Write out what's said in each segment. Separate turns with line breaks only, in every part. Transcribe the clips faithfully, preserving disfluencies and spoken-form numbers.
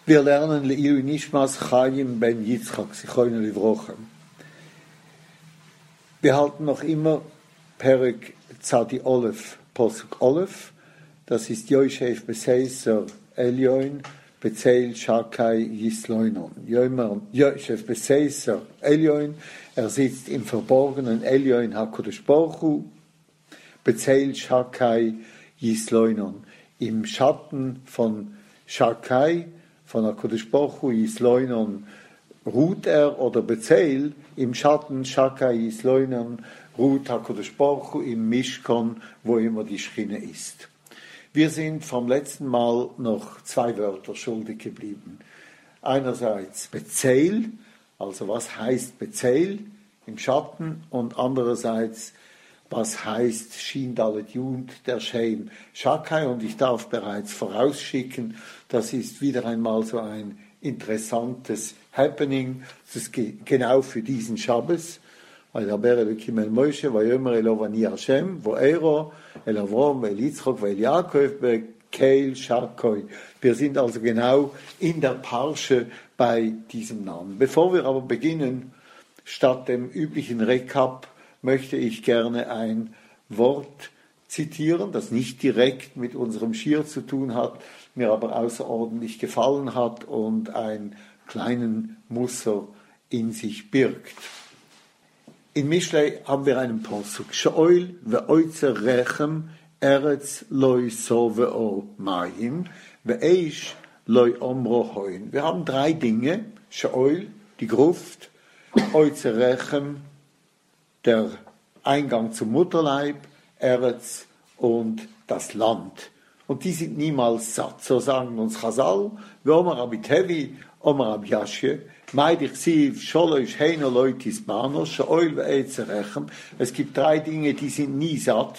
Wir lernen Le'ilu Nishmas Chaim ben Yitzchak, Zichrono Livrocha. Wir halten noch immer Perek Tzadi Olef, Posuk Olef. Das ist Yoshev Beseiser Elyoin, Bezeil Shakai Yisloinon. Yoshev Beseiser Elyoin, er sitzt im verborgenen Elyoin HaKadosh Baruch Hu, Bezeil Shakai Yisloinon. Im Schatten von Shakai, von HaKadosh Baruch Hu, Yisloinon, ruht er, oder Bezeil, im Schatten Shakai Yisloinon, ruht HaKadosh Baruch Hu im Mishkan, wo immer die Schchine ist. Wir sind vom letzten Mal noch zwei Wörter schuldig geblieben. Einerseits Bezeil, also was heißt Bezeil im Schatten, und andererseits was heißt Shin Dalet Yud, der Shem Shakai. Und ich darf bereits vorausschicken, das ist wieder einmal so ein interessantes Happening, das ist ge- genau für diesen Schabbos. Weil der Ber Elokim el Moshe, Vayomer Elo Vani Hashem, Vo'ero, El Avrom, El Yitzchok, El Yaakov, Bekeil Shakoi. Wir sind also genau in der Parsche bei diesem Namen. Bevor wir aber beginnen, statt dem üblichen Recap, möchte ich gerne ein Wort zitieren, das nicht direkt mit unserem Schir zu tun hat, mir aber außerordentlich gefallen hat und einen kleinen Musser in sich birgt. In Mishlei haben wir einen Posuk. She'oil ve'oitzer rechem eretz loi so ve'o mayim ve'eish loi omro hoin. Wir haben drei Dinge. She'oil, die Gruft, oitzer rechem, der Eingang zum Mutterleib, Eretz und das Land. Und die sind niemals satt. So sagen uns Chazal, ve'omer abit hevi, omer ab yashye, es gibt drei Dinge, die sind nie satt.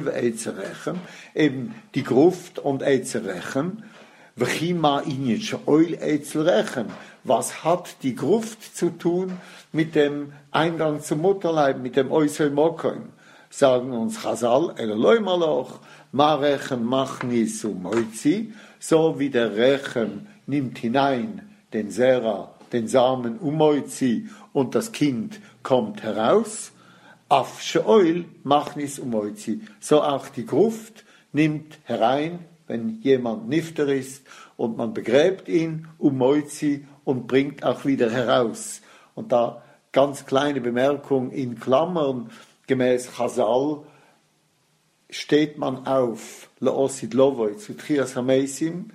Eben die Gruft und Eizerechem. Was hat die Gruft zu tun mit dem Eingang zum Mutterleib, mit dem Oisel Mokoim? Sagen uns Chazal, Eloloi Maloch, Ma Rechem Machnis Umoitzi, so wie der Rechem nimmt hinein den Sera, den Samen Umoitzi, und das Kind kommt heraus. Af She'oil Machnis Umoitzi. So auch die Gruft nimmt herein, wenn jemand Nifter ist, und man begräbt ihn, Umoitzi, und bringt auch wieder heraus. Und da ganz kleine Bemerkung in Klammern, gemäß Chazal steht man auf, La'osid Lovoi, zu Trias Hameisim,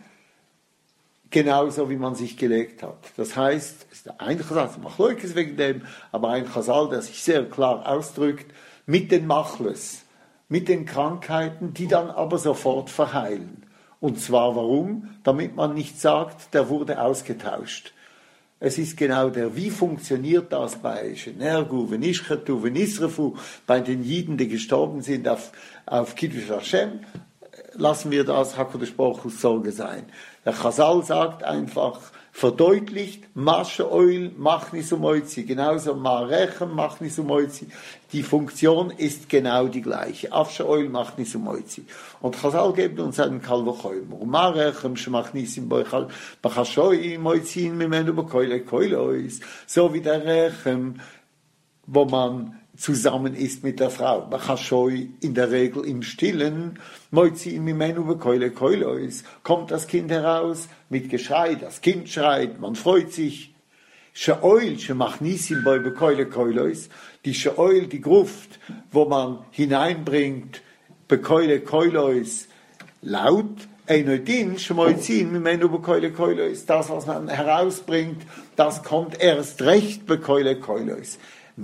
genauso wie man sich gelegt hat. Das heißt, es ist ein Chazal, Machloikes wegen dem, aber ein Chazal, der sich sehr klar ausdrückt, mit den Machles, mit den Krankheiten, die dann aber sofort verheilen. Und zwar warum? Damit man nicht sagt, der wurde ausgetauscht. Es ist genau der, wie funktioniert das bei Shenergu, Venishchetu, Venisrefu, bei den Jiden, die gestorben sind auf, auf Kiddush Hashem. Lassen wir das HaKadosh Baruch Hu's Sorge sein. Der Chazal sagt einfach, verdeutlicht, Masche Oil, Machnis Umoitzi, genauso Marechem, Machnis Umoitzi. Die Funktion ist genau die gleiche. Afsche Oil, Machnis Umoitzi. Und Chazal gibt uns einen Kalvochoimer. Marechem, Schmachnisim, Boichal, Bachashoi, Moitzin, Mimenu, Bekoile, Koilois. So wie der Rechem, wo man zusammen ist mit der Frau. Bachashoi in der Regel im Stillen, Moizin mimenu bekeule keulois, kommt das Kind heraus mit Geschrei, das Kind schreit, man freut sich. She'oil, shemachnisim boi bekeule keulois, die She'oil, die Gruft, wo man hineinbringt, bekeule keulois, laut, Einodin, shmoizin mimenu bekeule keulois, das, was man herausbringt, das kommt erst recht bekeule keulois.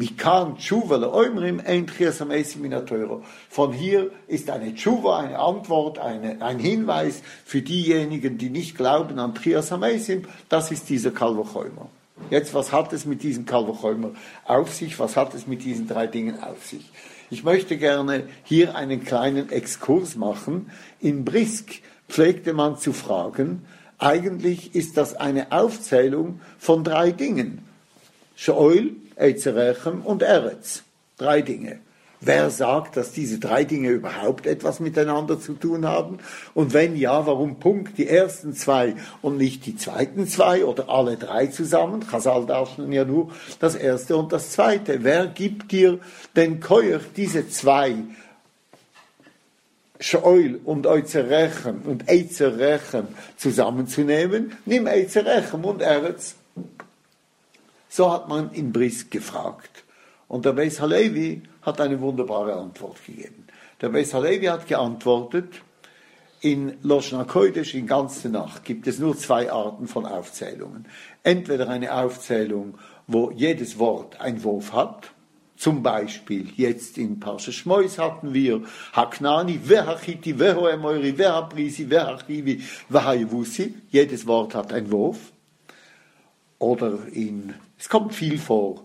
Von hier ist eine Tshuva, eine Antwort, eine, ein Hinweis für diejenigen, die nicht glauben an Trias Hameisim. Das ist dieser Kalvochoimer. Jetzt, was hat es mit diesem Kalvochoimer auf sich? Was hat es mit diesen drei Dingen auf sich? Ich möchte gerne hier einen kleinen Exkurs machen. In Brisk pflegte man zu fragen, eigentlich ist das eine Aufzählung von drei Dingen. She'oil, Eizerechem und Eretz. Drei Dinge. Wer sagt, dass diese drei Dinge überhaupt etwas miteinander zu tun haben? Und wenn ja, warum Punkt die ersten zwei und nicht die zweiten zwei oder alle drei zusammen? Chazal darstellen ja nur das erste und das zweite. Wer gibt dir den Koyach, diese zwei, Sheol und Eizerechem und Eizerechem zusammenzunehmen? Nimm Eizerechem und Eretz. So hat man in Brisk gefragt. Und der Beis Halevi hat eine wunderbare Antwort gegeben. Der Beis Halevi hat geantwortet, in Loshna Kodesh, in ganzer Nacht, gibt es nur zwei Arten von Aufzählungen. Entweder eine Aufzählung, wo jedes Wort ein Wurf hat, zum Beispiel jetzt in Parsha Shmois hatten wir Haknani, Vehachiti, Vehoemoiri, Vehaprisi, Vehachivi, Vehayevusi, jedes Wort hat einen Wurf. Oder in, es kommt viel vor,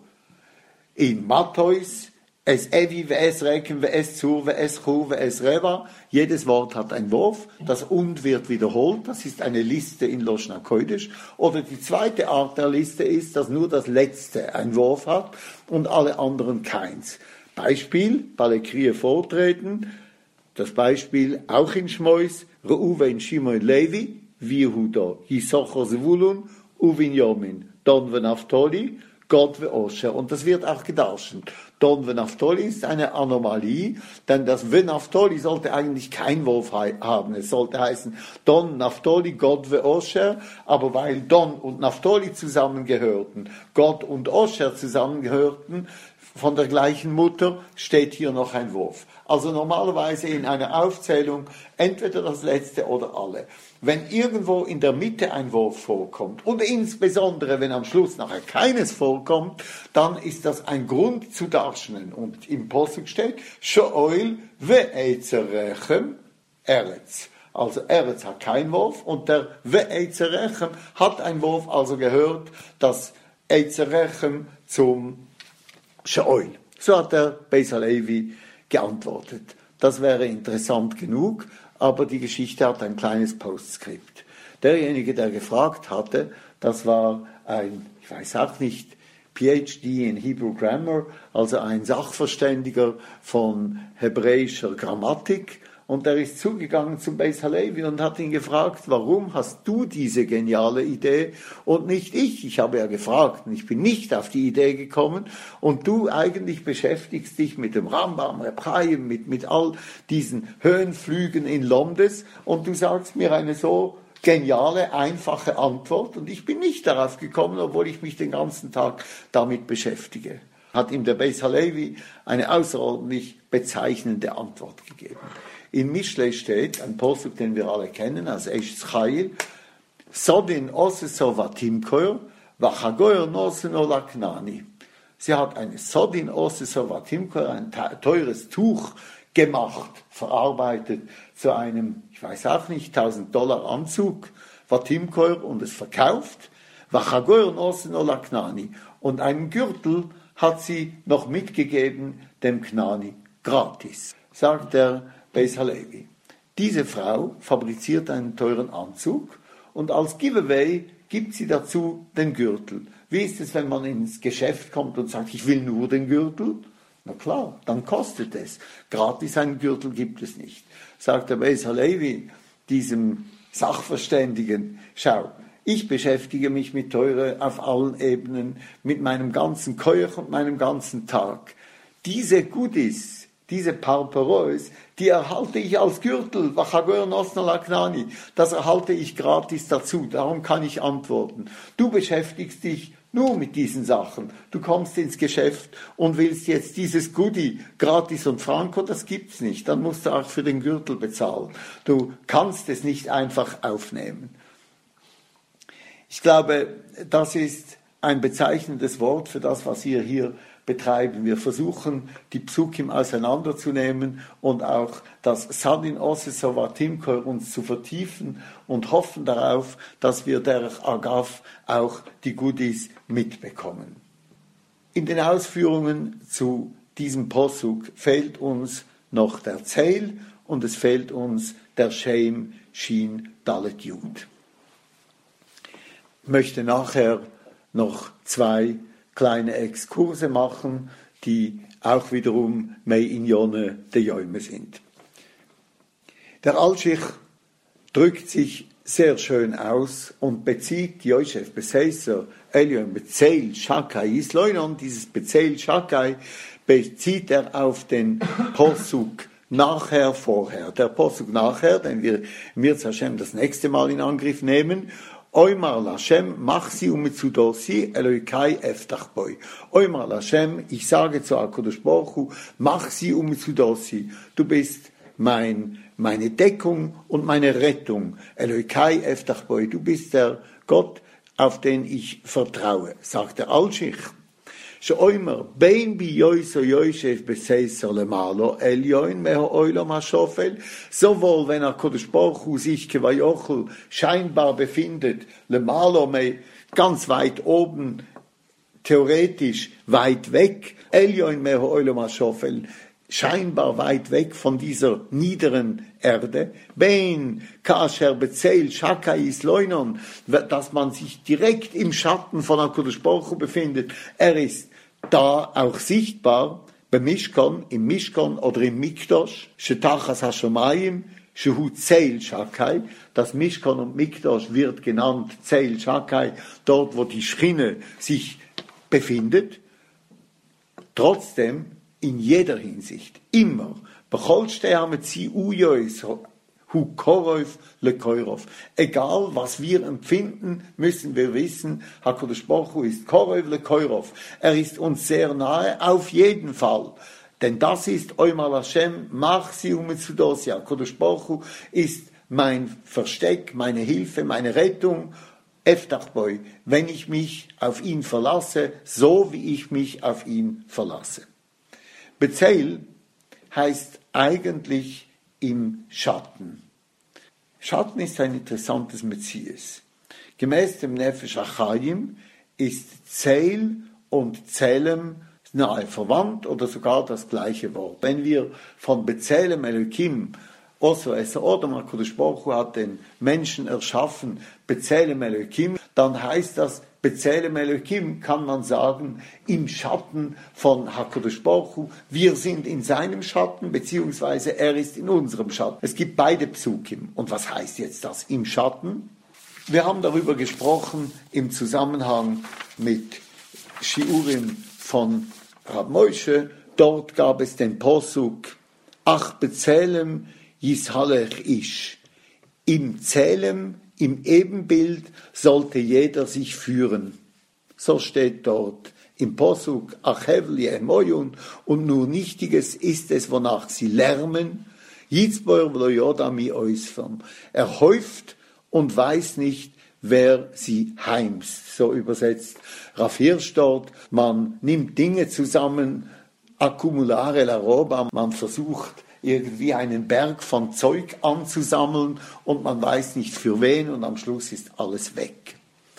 in Matthäus, es Evi, es Rekem, es Zur, es Chu, es Reva. Jedes Wort hat einen Wurf. Das Und wird wiederholt. Das ist eine Liste in Loshna Kodesh. Oder die zweite Art der Liste ist, dass nur das Letzte einen Wurf hat und alle anderen keins. Beispiel, Balekrie vortreten. Das Beispiel auch in Shmois. Reuven, Shimon, Levi, Yehuda, Yisachar, Zevulun, Uvin, Yomin, Don, Naftali, Gott ve Osher. Und das wird auch gedarstellt. Don ve Naftali ist eine Anomalie, denn das ve Naftali sollte eigentlich kein Wurf haben. Es sollte heißen Don, Naftali, Gott ve Osher, aber weil Don und Naftali zusammengehörten, Gott und Osher zusammengehörten, von der gleichen Mutter, steht hier noch ein Wurf. Also normalerweise in einer Aufzählung entweder das letzte oder alle. Wenn irgendwo in der Mitte ein Wurf vorkommt und insbesondere wenn am Schluss nachher keines vorkommt, dann ist das ein Grund zu darstellen. Und im Posuk steht, Sheol ve'etzerechem Eretz. Also Eretz hat keinen Wurf und der ve'etzerechem hat einen Wurf, also gehört das Etzerechem zum Sheol. So hat der Beis Halevi geantwortet. Das wäre interessant genug, aber die Geschichte hat ein kleines Postscript. Derjenige, der gefragt hatte, das war ein, ich weiß auch nicht, P H D in Hebrew Grammar, also ein Sachverständiger von hebräischer Grammatik. Und er ist zugegangen zum Beis Halevi und hat ihn gefragt, warum hast du diese geniale Idee und nicht ich? Ich habe ja gefragt und ich bin nicht auf die Idee gekommen. Und du eigentlich beschäftigst dich mit dem Rambam, Reb Chaim, mit, mit all diesen Höhenflügen in Lomdes und du sagst mir eine so geniale, einfache Antwort und ich bin nicht darauf gekommen, obwohl ich mich den ganzen Tag damit beschäftige. Hat ihm der Beis Halevi eine außerordentlich bezeichnende Antwort gegeben. In Mishlei steht, ein Posuk, den wir alle kennen, als Eshes Chayil, Sodin oseso vatimkoir, vachagoir noseno laknani. Sie hat eine Sodin oseso vatimkoir, ein teures Tuch gemacht, verarbeitet zu einem, ich weiß auch nicht, tausend Dollar Anzug, vatimkoir, und es verkauft, vachagoir noseno laknani. Und einen Gürtel hat sie noch mitgegeben dem Knani, gratis, sagt der Beis Halevi. Diese Frau fabriziert einen teuren Anzug und als Giveaway gibt sie dazu den Gürtel. Wie ist es, wenn man ins Geschäft kommt und sagt, ich will nur den Gürtel? Na klar, dann kostet es. Gratis einen Gürtel gibt es nicht. Sagt der Beis Halevi, diesem Sachverständigen, schau, ich beschäftige mich mit Teure auf allen Ebenen, mit meinem ganzen Koyach und meinem ganzen Tag. Diese Goodies, diese Parperois, die erhalte ich als Gürtel, das erhalte ich gratis dazu, darum kann ich antworten. Du beschäftigst dich nur mit diesen Sachen. Du kommst ins Geschäft und willst jetzt dieses Goodie gratis und franco, das gibt's nicht. Dann musst du auch für den Gürtel bezahlen. Du kannst es nicht einfach aufnehmen. Ich glaube, das ist ein bezeichnendes Wort für das, was wir hier betreiben. Wir versuchen, die Psukim auseinanderzunehmen und auch das Sadin Oseso Vatimkoir uns zu vertiefen und hoffen darauf, dass wir der Agaf auch die Goodies mitbekommen. In den Ausführungen zu diesem Posuk fehlt uns noch der Zeil und es fehlt uns der Shem Shin Dalet Yud. Ich möchte nachher noch zwei kleine Exkurse machen, die auch wiederum mei in Jonne de Jäume sind. Der Alschich drückt sich sehr schön aus und bezieht Josef Beseisser, Elion Bezeil Shakai Isloinon, dieses Bezeil Shakai bezieht er auf den Posuk nachher, vorher. Der Posuk nachher, den wir Mirz Hashem das nächste Mal in Angriff nehmen, Oymar Lashem, mach sie um zu dosi, Eloikai eftach boi. Oymar Lashem, ich sage zu HaKadosh Baruch Hu, mach sie um zu dosi. Du bist mein, meine Deckung und meine Rettung. Eloikai eftach boi. Du bist der Gott, auf den ich vertraue, sagt der Alschich. שאומר, בין ביויס או יוישב בסייסר למעלו, עליון מהאוילום השופל, sowohl wenn HaKadosh Baruch Hu sich Kevayochel scheinbar befindet, למעלו, ganz weit oben, theoretisch weit weg, עליון מהאוילום השופל, scheinbar weit weg von dieser niederen Erde, ben kasher bezeil shakai isloinon, dass man sich direkt im Schatten von HaKadosh Baruch Hu befindet. Er ist da auch sichtbar, beim Mishkan, im Mishkan oder im Mikdash, shetachas hashamayim, shehu zeil shakai, das Mishkan und Mikdash wird genannt zeil shakai, dort wo die Schchine sich befindet. Trotzdem, in jeder Hinsicht, immer, egal was wir empfinden, müssen wir wissen, HaKadosh Baruch Hu ist Korov lekoirov. Er ist uns sehr nahe, auf jeden Fall. Denn das ist Oymar Lashem, mach sie um zu dosi. HaKadosh Baruch Hu ist mein Versteck, meine Hilfe, meine Rettung. Eftach boi, wenn ich mich auf ihn verlasse, so wie ich mich auf ihn verlasse. Bezeil heißt eigentlich im Schatten. Schatten ist ein interessantes Metzies. Gemäß dem Nefesh HaChaim ist Zeil und Zelem nahe verwandt oder sogar das gleiche Wort. Wenn wir von Bezelem Elokim, also es Odom HaKadosh Baruch Hu hat den Menschen erschaffen, Bezelem Elokim, dann heißt das, Bezelem Elokim kann man sagen, im Schatten von HaKadosh Baruch Hu. Wir sind in seinem Schatten, beziehungsweise er ist in unserem Schatten. Es gibt beide Psukim. Und was heißt jetzt das im Schatten? Wir haben darüber gesprochen im Zusammenhang mit Shiurim von Rab Moshe. Dort gab es den Posuk, Ach Bezelem Yishalech Ish. Im Zelem, im Ebenbild sollte jeder sich führen. So steht dort im Posuk, Achevli Emoyun, und nur Nichtiges ist es, wonach sie lärmen. Yitzboer v'lo yodami oisfern. Er häuft und weiß nicht, wer sie heimst. So übersetzt Rav Hirsch dort. Man nimmt Dinge zusammen, accumulare la roba, man versucht, irgendwie einen Berg von Zeug anzusammeln und man weiß nicht für wen und am Schluss ist alles weg.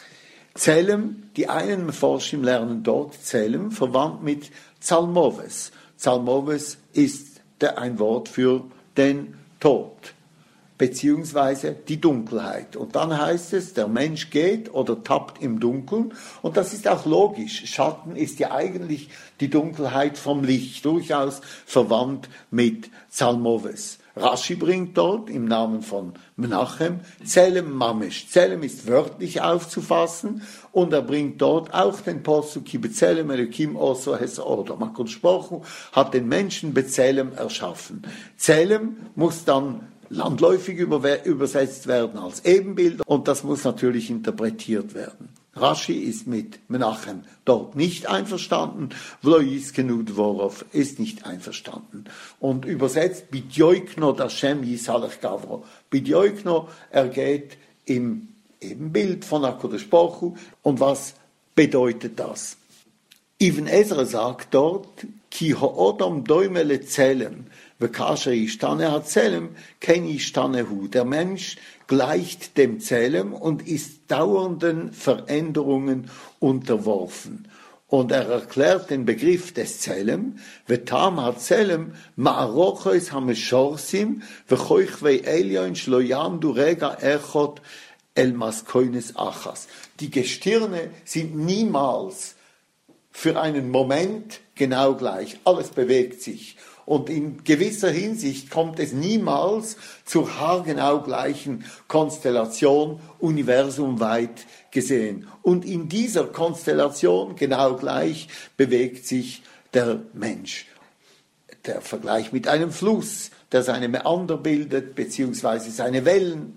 Zelem, die einen Forschim lernen dort Zelem, verwandt mit Zalmoves. Zalmoves ist der, ein Wort für den Tod, beziehungsweise die Dunkelheit. Und dann heißt es, der Mensch geht oder tappt im Dunkeln. Und das ist auch logisch. Schatten ist ja eigentlich die Dunkelheit vom Licht, durchaus verwandt mit Zalmoves. Rashi bringt dort im Namen von Menachem Zelem Mamesh. Zelem ist wörtlich aufzufassen und er bringt dort auch den Posuk Ki Bezelem Elokim Oso Hes Odom. HaKadosh Baruch Hu hat den Menschen Bezelem erschaffen. Zelem muss dann landläufig übersetzt werden als Ebenbild und das muss natürlich interpretiert werden. Rashi ist mit Menachem dort nicht einverstanden, Vlois Kenud Vorov ist nicht einverstanden. Und übersetzt, Bidyoikno Dashem Yisalech Gavro. Bidyoikno, er geht im Ebenbild von HaKadosh Baruch Hu. Und was bedeutet das? Ibn Ezra sagt dort, Ki ho'odom doimele zelem, v'kasher ishtane ha-zelem, ken ishtane hu. Der Mensch gleicht dem Zelem und ist dauernden Veränderungen unterworfen. Und er erklärt den Begriff des Zelem, v'tam ha-zelem, ma'arochois ha-meshorsim, v'choichvei elyon shloyam du rega echot el maskoines achas. Die Gestirne sind niemals für einen Moment genau gleich. Alles bewegt sich. Und in gewisser Hinsicht kommt es niemals zur haargenau gleichen Konstellation, universumweit gesehen. Und in dieser Konstellation genau gleich bewegt sich der Mensch. Der Vergleich mit einem Fluss, der seine Mäander bildet, beziehungsweise seine Wellen,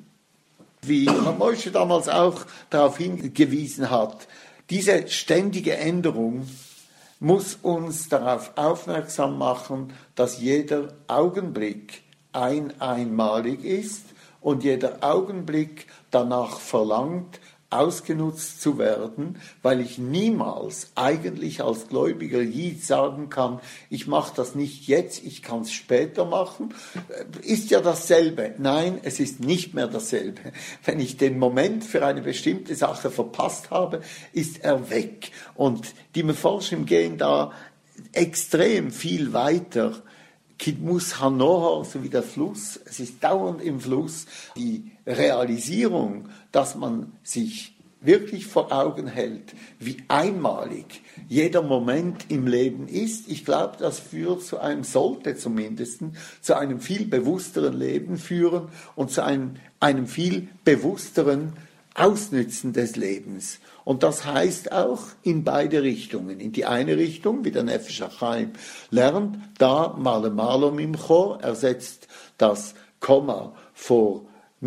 wie Herr Moshe damals auch darauf hingewiesen hat, diese ständige Änderung muss uns darauf aufmerksam machen, dass jeder Augenblick ein einmalig ist und jeder Augenblick danach verlangt, ausgenutzt zu werden, weil ich niemals eigentlich als gläubiger Jid sagen kann, ich mache das nicht jetzt, ich kann es später machen. Ist ja dasselbe. Nein, es ist nicht mehr dasselbe. Wenn ich den Moment für eine bestimmte Sache verpasst habe, ist er weg. Und die Meforschim gehen da extrem viel weiter. Kidmus Hanohor, so wie der Fluss, es ist dauernd im Fluss, die Realisierung, dass man sich wirklich vor Augen hält, wie einmalig jeder Moment im Leben ist. Ich glaube, das führt zu einem, sollte zumindest, zu einem viel bewussteren Leben führen und zu einem, einem viel bewussteren Ausnützen des Lebens. Und das heißt auch in beide Richtungen. In die eine Richtung, wie der Nefesh HaChaim lernt, da Male Malo Mimcho, er setzt das Komma vor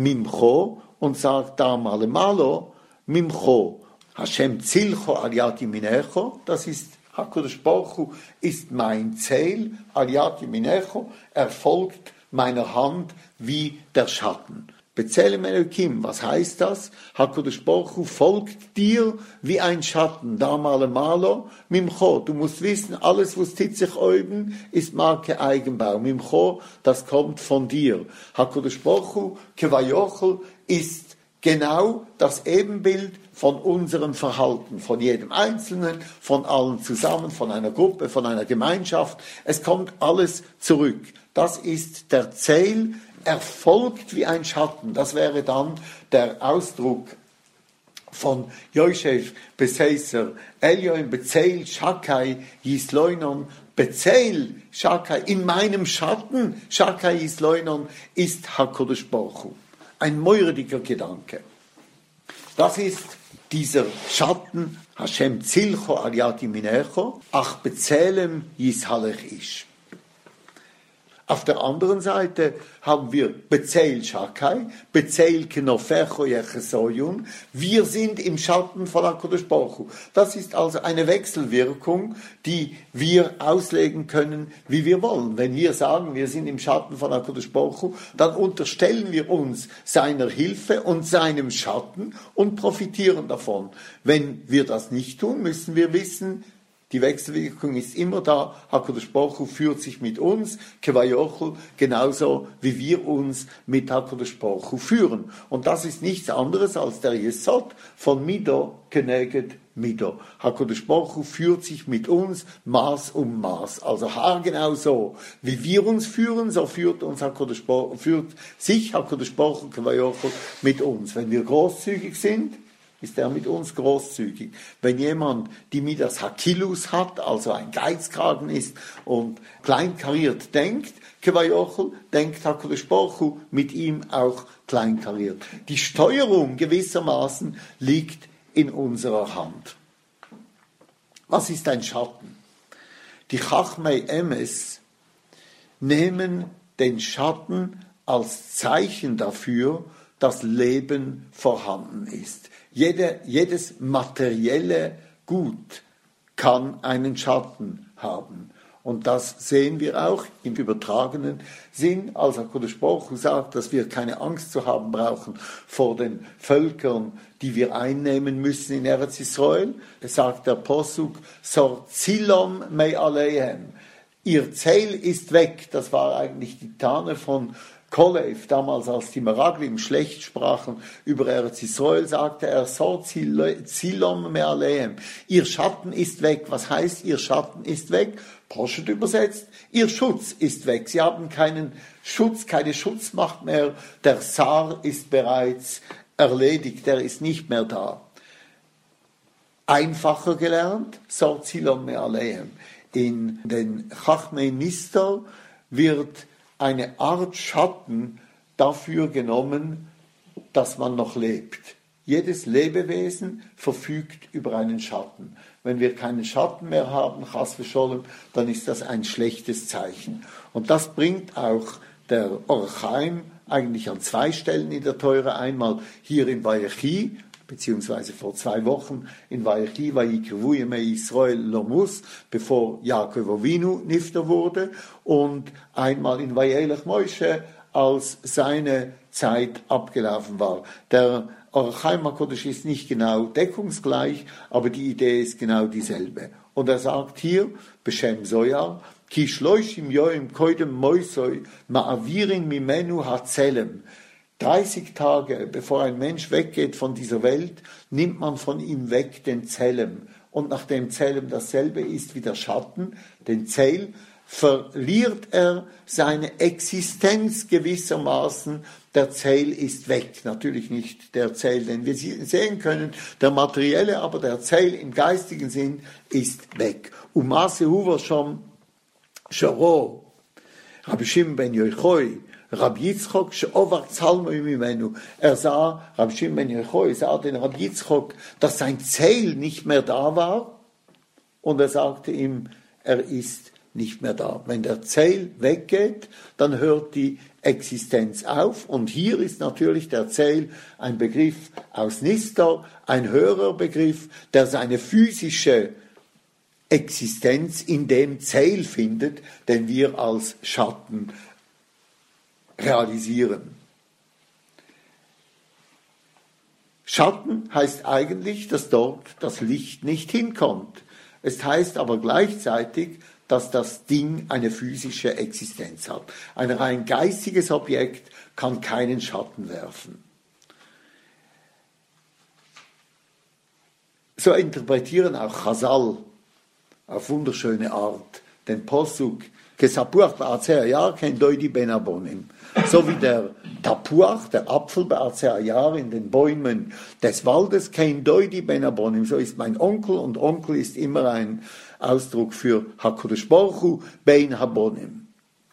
Mimcho und sagt da Male Malo Mimcho, Hashem Zilcho Aliati Minecho, das ist HaKadosh Baruch Hu ist mein Ziel, Aliati Minecho, er folgt meiner Hand wie der Schatten. Bezelem Elokim, was heißt das? HaKadosh Baruch Hu folgt dir wie ein Schatten. Da male malo, Mimcho. Du musst wissen, alles, was sich oben, ist Marke Eigenbau. Mimcho, das kommt von dir. HaKadosh Baruch Hu, Kevayochel, ist genau das Ebenbild von unserem Verhalten, von jedem Einzelnen, von allen zusammen, von einer Gruppe, von einer Gemeinschaft. Es kommt alles zurück. Das ist der Ziel. Er folgt wie ein Schatten. Das wäre dann der Ausdruck von Joshef Beseiser, Elioim Bezeil Shakai Yisloinon, Bezeil Shakai, in meinem Schatten Shakai Yisloinon ist HaKadosh Baruch Hu. Ein meurediger Gedanke. Das ist dieser Schatten, Hashem Zilcho Aliati Minecho, ach Bezelem Yishalech Ish. Auf der anderen Seite haben wir Bezeil Shakai, Bezeil Kenofecho Yechesoyun. Wir sind im Schatten von HaKadosh Baruch Hu. Das ist also eine Wechselwirkung, die wir auslegen können, wie wir wollen. Wenn wir sagen, wir sind im Schatten von HaKadosh Baruch Hu, dann unterstellen wir uns seiner Hilfe und seinem Schatten und profitieren davon. Wenn wir das nicht tun, müssen wir wissen, die Wechselwirkung ist immer da. HaKadosh Baruch Hu führt sich mit uns, Kevayochel, genauso wie wir uns mit HaKadosh Baruch Hu führen. Und das ist nichts anderes als der Yesod von Mido keneged Mido. HaKadosh Baruch Hu führt sich mit uns Maß um Maß. Also haargenau so, wie wir uns führen, so führt uns HaKadosh Baruch Hu, führt sich HaKadosh Baruch Hu Kevayochel mit uns. Wenn wir großzügig sind, ist er mit uns großzügig. Wenn jemand die Midas Hakilus hat, also ein Geizkragen ist und kleinkariert denkt, Kevayochel, denkt HaKadosh Baruch Hu mit ihm auch kleinkariert. Die Steuerung gewissermaßen liegt in unserer Hand. Was ist ein Schatten? Die Chachmei Emes nehmen den Schatten als Zeichen dafür, dass Leben vorhanden ist. Jede, jedes materielle Gut kann einen Schatten haben. Und das sehen wir auch im übertragenen Sinn, als HaKadosh Baruch Hu sagt, dass wir keine Angst zu haben brauchen vor den Völkern, die wir einnehmen müssen in Eretz Israel. Es sagt der Posuk, Sor Zilom mei aleihem. Ihr Zeil ist weg. Das war eigentlich die Tane von Kolev, damals als die Meraglim schlecht sprachen über Eretz Israel, sagte er, so Zilom me alehem. Ihr Schatten ist weg. Was heißt, ihr Schatten ist weg? Poshet übersetzt, ihr Schutz ist weg. Sie haben keinen Schutz, keine Schutzmacht mehr. Der Sar ist bereits erledigt, der ist nicht mehr da. Einfacher gelernt, so Zilom me alehem. in den Chachmei Nister wird eine Art Schatten dafür genommen, dass man noch lebt. Jedes Lebewesen verfügt über einen Schatten. Wenn wir keinen Schatten mehr haben, Chas v'Sholem, dann ist das ein schlechtes Zeichen. Und das bringt auch der Orach Chaim eigentlich an zwei Stellen in der Teure. Einmal hier in Vayechi, beziehungsweise vor zwei Wochen in Vayechi, Vayikrevu Yemei Yisrael Lomus, bevor Yaakov Avinu Nifter wurde, und einmal in Vayelech Moshe, als seine Zeit abgelaufen war. Der Orach Chaim HaKodesh ist nicht genau deckungsgleich, aber die Idee ist genau dieselbe. Und er sagt hier, Beshem Zoyar, Ki shloishim yoim koidem moisoi ma'avirin mimenu hatzelem. dreißig Tage, bevor ein Mensch weggeht von dieser Welt, nimmt man von ihm weg den Zelem. Und nachdem Zelem dasselbe ist wie der Schatten, den Zeil, verliert er seine Existenz gewissermaßen. Der Zeil ist weg. Natürlich nicht der Zeil, den wir sehen können, der materielle, aber der Zeil im geistigen Sinn ist weg. Umase huver shom shoro, Rabbi Shimon ben Yochai, Rabbi Yitzchok, she'ovar tzalmoi mimenu. Er sah, Rabbi Shimon ben Yochai sah den Rabbi Yitzchok, dass sein Zeil nicht mehr da war, und er sagte ihm, er ist nicht mehr da. Wenn der Zeil weggeht, dann hört die Existenz auf. Und hier ist natürlich der Zeil ein Begriff aus Nister, ein höherer Begriff, der seine physische Existenz in dem Zeil findet, den wir als Schatten realisieren. Schatten heißt eigentlich, dass dort das Licht nicht hinkommt. Es heißt aber gleichzeitig, dass das Ding eine physische Existenz hat. Ein rein geistiges Objekt kann keinen Schatten werfen. So interpretieren auch Chazal auf wunderschöne Art den Posuk, Kesapuach be'atzeh hayar ken doidi ben abonim. So wie der Tapuach, der Apfel be'atzeh hayar in den Bäumen des Waldes, ken doidi ben abonim. So ist mein Onkel, und Onkel ist immer ein Ausdruck für HaKadosh Baruch Hu ben habonim.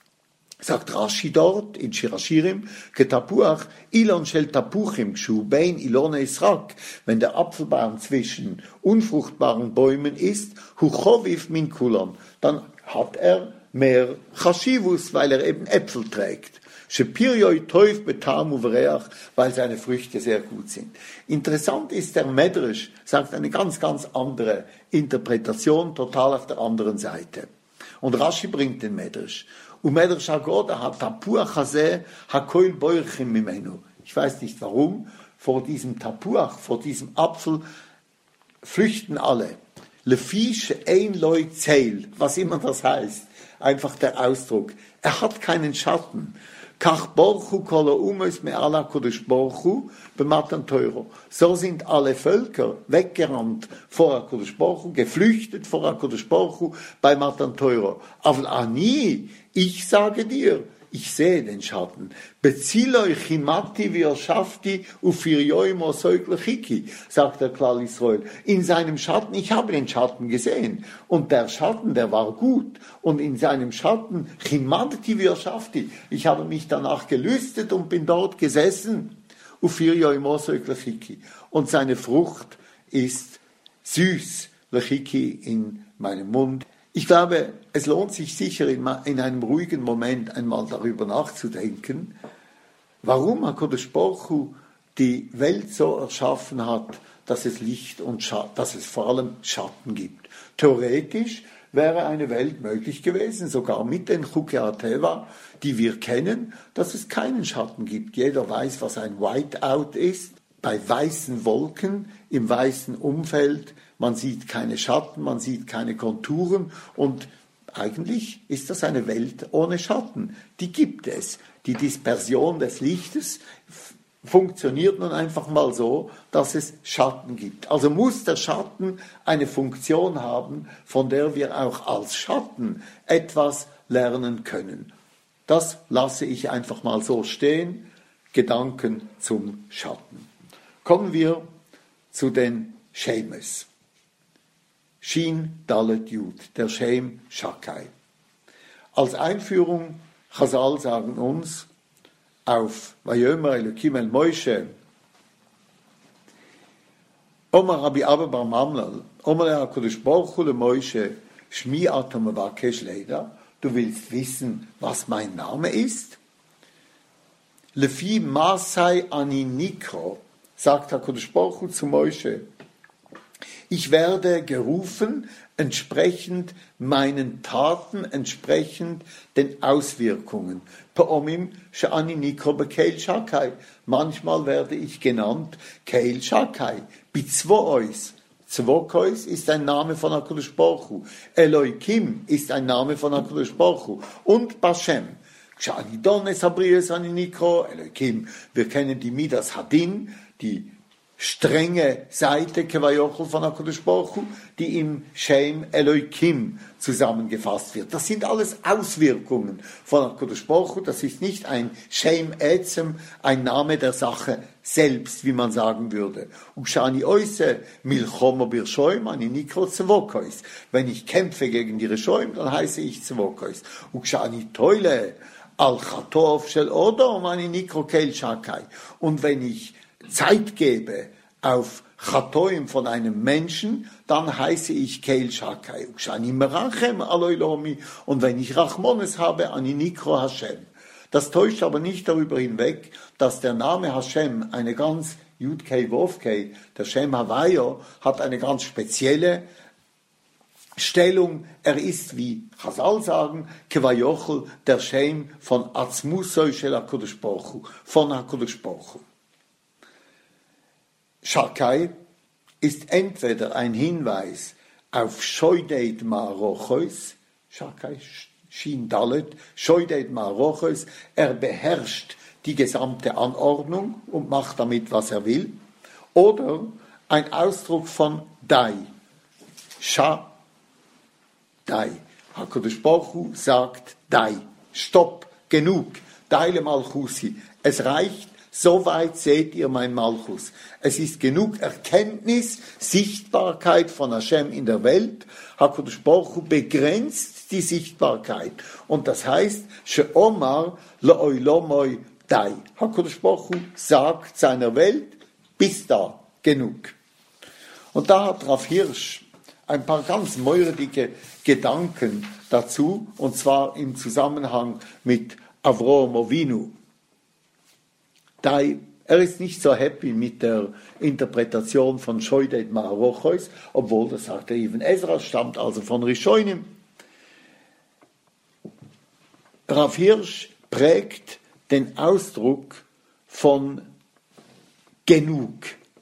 Sagt Rashi dort in Shirashirim, Ketapuach ilon shel tapuchim kshu bein ilone israk. Wenn der Apfelbaum zwischen unfruchtbaren Bäumen ist, hu choviv min kulam, dann hat er mehr Chashivus, weil er eben Äpfel trägt. Shepirioi teuf betam uvereach, weil seine Früchte sehr gut sind. Interessant ist, der Medrash sagt eine ganz, ganz andere Interpretation, total auf der anderen Seite. Und Rashi bringt den Medrash. Und Medrash Agoda hat Tapuach hazeh hakoil boirchim mimenu. Ich weiß nicht warum, vor diesem Tapuach, vor diesem Apfel flüchten alle. Lefish ein loy zeil, was immer das heißt. Einfach der Ausdruck. Er hat keinen Schatten. Kach borchu kolo umes me ala kodesh borchu bematan teuro. So sind alle Völker weggerannt vor Kodesh Borchu, geflüchtet vor Kodesh Borchu bei Matan Teuro. Aber ani, ich sage dir, ich sehe den Schatten. Beziloi chimati v'yoshafti ufirioi mosoiklechiki, sagt der Klal Israel. In seinem Schatten, ich habe den Schatten gesehen. Und der Schatten, der war gut. Und in seinem Schatten, chimati v'yoshafti, ich habe mich danach gelüstet und bin dort gesessen. Ufirioi mosoiklechiki. Und seine Frucht ist süß, lechiki in meinem Mund. Ich glaube, es lohnt sich sicher in einem ruhigen Moment einmal darüber nachzudenken, warum HaKadosh Baruch Hu die Welt so erschaffen hat, dass es Licht und Schatten, dass es vor allem Schatten gibt. Theoretisch wäre eine Welt möglich gewesen, sogar mit den Chukei HaTeva, die wir kennen, dass es keinen Schatten gibt. Jeder weiß, was ein Whiteout ist. Bei weißen Wolken, im weißen Umfeld, man sieht keine Schatten, man sieht keine Konturen, und eigentlich ist das eine Welt ohne Schatten. Die gibt es. Die Dispersion des Lichtes funktioniert nun einfach mal so, dass es Schatten gibt. Also muss der Schatten eine Funktion haben, von der wir auch als Schatten etwas lernen können. Das lasse ich einfach mal so stehen. Gedanken zum Schatten. Kommen wir zu den Shemes. Shin Dalet Yud, der Shem Shakai. Als Einführung, Chazal sagen uns auf Vayomer Elokim el Moshe, Omar Rabbi Abba bar Mamlal, Omar HaKadosh Baruch Hu le Moshe, Shmi ata mevakesh leida, du willst wissen, was mein Name ist? Lefi Masai ani Nikro, sagt HaKadosh Baruch Hu zu Moshe, ich werde gerufen, entsprechend meinen Taten, entsprechend den Auswirkungen. Peomim she'ani nikro bekeil shakai. Manchmal werde ich genannt Keil Shakai. Bitzvois. Zwokois ist ein Name von HaKadosh Baruch Hu. Eloikim ist ein Name von HaKadosh Baruch Hu. Und Bashem. She'ani dones habrius ani nikro. Eloikim. Wir kennen die Midas Hadin, die strenge Seite Kevayochel von HaKadosh Baruch Hu, die im Shem Eloikim zusammengefasst wird. Das sind alles Auswirkungen von HaKadosh Baruch Hu. Das ist nicht ein Shem Etzem, ein Name der Sache selbst, wie man sagen würde. Ukshani oise milchomo birshoim ani nikro zwokois. Wenn ich kämpfe gegen die Reshoim, dann heiße ich zwokois. Ukshani toile al chatov shel odom ani nikro keil shakai. Und wenn ich Zeit gebe auf Chatoim von einem Menschen, dann heiße ich Keil Shakai. Und wenn ich Rachmones habe, ani Nikro Hashem. Das täuscht aber nicht darüber hinweg, dass der Name Hashem eine ganz, Yud-Kei Wov-Kei, der Shem Havayo, hat eine ganz spezielle Stellung. Er ist, wie Chazal sagen, Kevayochel, der Shem von Atzmusoi Shel HaKadosh Baruch Hu, von HaKadosh Baruch Hu. Shakai ist entweder ein Hinweis auf Shoydeit Ma'arochos, Shakai, Shin Dalet, Shoydeit Ma'arochos, er beherrscht die gesamte Anordnung und macht damit, was er will, oder ein Ausdruck von Dai, Sha, Dai. HaKadosh Baruch Hu sagt Dai, stopp, genug, Daile Malchusi, es reicht, soweit seht ihr mein Malchus. Es ist genug Erkenntnis, Sichtbarkeit von Hashem in der Welt. HaKadosh Baruch Hu begrenzt die Sichtbarkeit. Und das heißt, She'omar le'oilomoi dai. HaKadosh Baruch Hu sagt seiner Welt, bis da, genug. Und da hat Rav Hirsch ein paar ganz meuredige Gedanken dazu, und zwar im Zusammenhang mit Avrom Avinu. Er ist nicht so happy mit der Interpretation von Shoydeit Ma'arochos, obwohl, das sagt der Ibn Ezra, stammt also von Rishonim. Rav Hirsch prägt den Ausdruck von genug.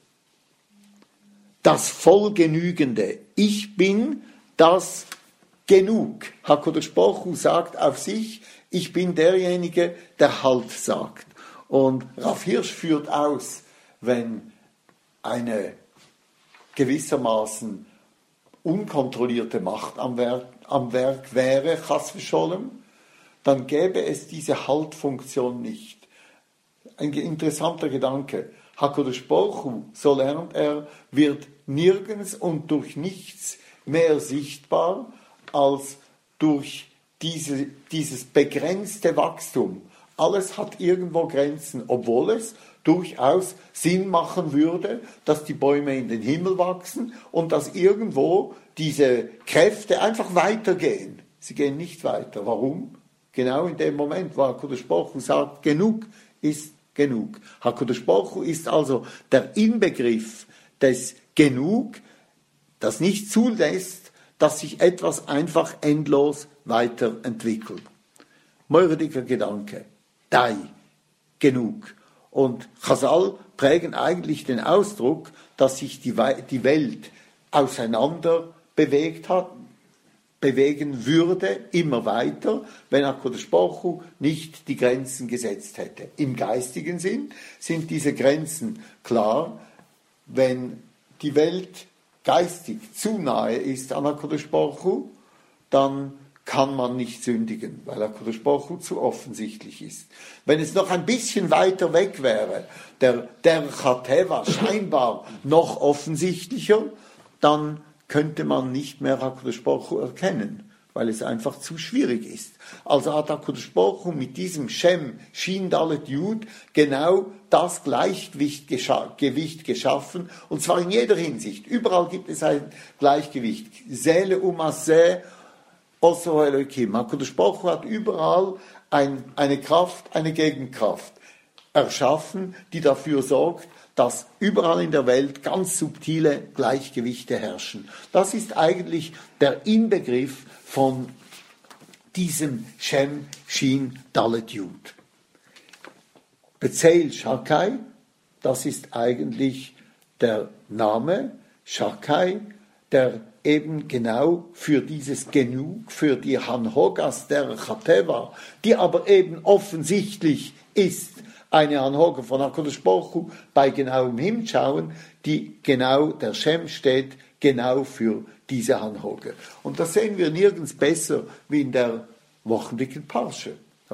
Das Vollgenügende. Ich bin das Genug. HaKadosh Baruch Hu sagt auf sich, ich bin derjenige, der Halt sagt. Und Rav Hirsch führt aus, wenn eine gewissermaßen unkontrollierte Macht am Werk, am Werk wäre, Chas v'Sholem, dann gäbe es diese Haltfunktion nicht. Ein interessanter Gedanke. HaKadosh Baruch Hu, so lernt er, wird nirgends und durch nichts mehr sichtbar als durch diese, dieses begrenzte Wachstum. Alles hat irgendwo Grenzen, obwohl es durchaus Sinn machen würde, dass die Bäume in den Himmel wachsen und dass irgendwo diese Kräfte einfach weitergehen. Sie gehen nicht weiter. Warum? Genau in dem Moment, wo HaKadosh Baruch Hu sagt, genug ist genug. HaKadosh Baruch Hu ist also der Inbegriff des Genug, das nicht zulässt, dass sich etwas einfach endlos weiterentwickelt. Meurediger Gedanke. Dai, genug. Und Chazal prägen eigentlich den Ausdruck, dass sich die, die Welt auseinander bewegt hat, bewegen würde, immer weiter, wenn HaKadosh Baruch Hu nicht die Grenzen gesetzt hätte. Im geistigen Sinn sind diese Grenzen klar, wenn die Welt geistig zu nahe ist an HaKadosh Baruch Hu, dann kann man nicht sündigen, weil HaKadosh Baruch Hu zu offensichtlich ist. Wenn es noch ein bisschen weiter weg wäre, der, der Chateva scheinbar noch offensichtlicher, dann könnte man nicht mehr HaKadosh Baruch Hu erkennen, weil es einfach zu schwierig ist. Also hat HaKadosh Baruch Hu mit diesem Shem, Shin, Dalet, Yud genau das Gleichgewicht gescha- Gewicht geschaffen, und zwar in jeder Hinsicht. Überall gibt es ein Gleichgewicht. Seele umaseh, oso Elokim. HaKadosh Baruch Hu hat überall ein, eine Kraft, eine Gegenkraft erschaffen, die dafür sorgt, dass überall in der Welt ganz subtile Gleichgewichte herrschen. Das ist eigentlich der Inbegriff von diesem Shem, Shin, Dalet, Yud. Bezeil Shakai, das ist eigentlich der Name Shakai, der eben genau für dieses Genug, für die Hanhogas der Chateva, die aber eben offensichtlich ist, eine Hanhoga von HaKadosh Baruch Hu, bei genauem Hinschauen, die genau, der Shem steht genau für diese Hanhoga. Und das sehen wir nirgends besser wie in der wochenlichen Parsche.